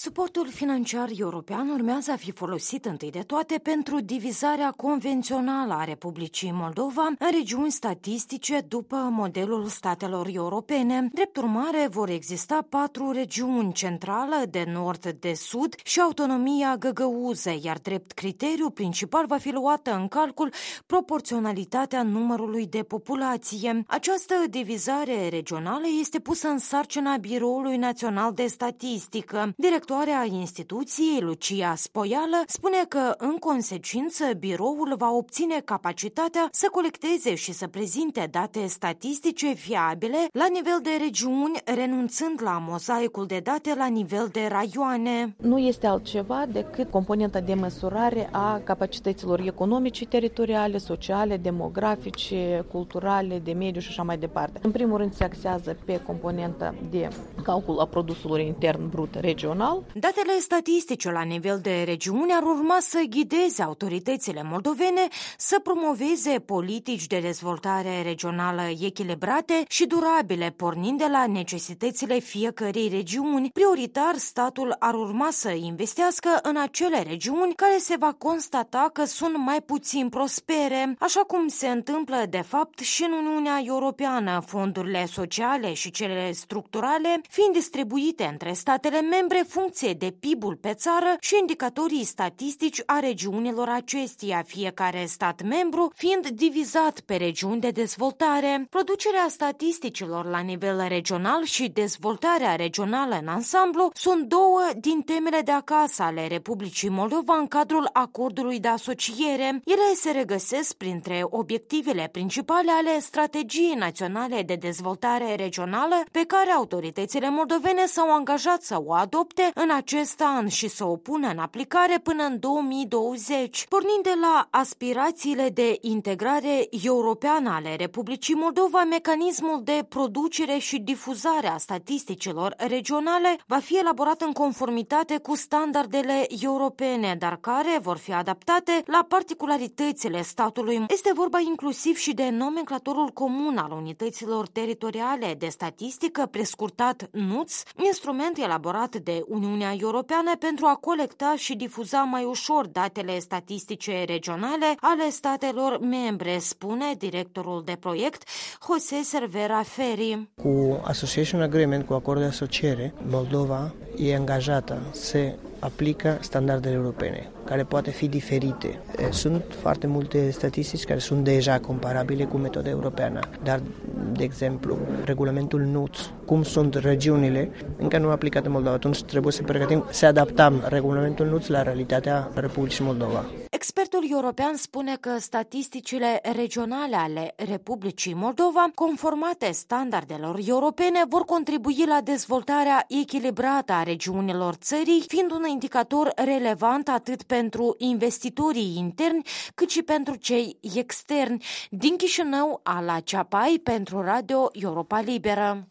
Suportul financiar european urmează a fi folosit întâi de toate pentru divizarea convențională a Republicii Moldova în regiuni statistice după modelul statelor europene. Drept urmare, vor exista 4 regiuni: centrală, de nord, de sud și autonomia găgăuză, iar drept criteriu principal va fi luată în calcul proporționalitatea numărului de populație. Această divizare regională este pusă în sarcina Biroului Național de Statistică. Directoarea instituției, Lucia Spoială, spune că, în consecință, biroul va obține capacitatea să colecteze și să prezinte date statistice fiabile la nivel de regiuni, renunțând la mozaicul de date la nivel de raioane. Nu este altceva decât componenta de măsurare a capacităților economice, teritoriale, sociale, demografice, culturale, de mediu și așa mai departe. În primul rând se axează pe componenta de calcul a produsului intern brut regional. Datele statistice la nivel de regiune ar urma să ghideze autoritățile moldovene să promoveze politici de dezvoltare regională echilibrate și durabile, pornind de la necesitățile fiecărei regiuni. Prioritar, statul ar urma să investească în acele regiuni care se va constata că sunt mai puțin prospere, așa cum se întâmplă de fapt și în Uniunea Europeană, fondurile sociale și cele structurale fiind distribuite între statele membre funcție de PIB-ul pe țară și indicatorii statistici a regiunilor acesteia, fiecare stat membru fiind divizat pe regiuni de dezvoltare. Producerea statisticilor la nivel regional și dezvoltarea regională în ansamblu sunt două din temele de acasă ale Republicii Moldova în cadrul acordului de asociere. Ele se regăsesc printre obiectivele principale ale Strategiei Naționale de Dezvoltare Regională, pe care autoritățile moldovene s-au angajat să o adopte în acest an și să o pună în aplicare până în 2020. Pornind de la aspirațiile de integrare europeană ale Republicii Moldova, mecanismul de producere și difuzare a statisticilor regionale va fi elaborat în conformitate cu standardele europene, dar care vor fi adaptate la particularitățile statului. Este vorba inclusiv și de nomenclatorul comun al unităților teritoriale de statistică, prescurtat NUTS, instrument elaborat de Uniunea Europeană pentru a colecta și difuza mai ușor datele statistice regionale ale statelor membre, spune directorul de proiect José Cervera Ferri. Cu Association Agreement, cu acord de asociere, Moldova e angajată să aplică standardele europene, care poate fi diferite. Sunt foarte multe statistici care sunt deja comparabile cu metoda europeană, dar, de exemplu, regulamentul NUTS, cum sunt regiunile, încă nu aplicat în Moldova. Atunci trebuie să pregătim, să adaptăm regulamentul NUTS la realitatea Republicii Moldova. Expertul european spune că statisticile regionale ale Republicii Moldova, conformate standardelor europene, vor contribui la dezvoltarea echilibrată a regiunilor țării, fiind un indicator relevant atât pentru investitorii interni, cât și pentru cei externi. Din Chișinău, Ala Ceapai, pentru Radio Europa Liberă.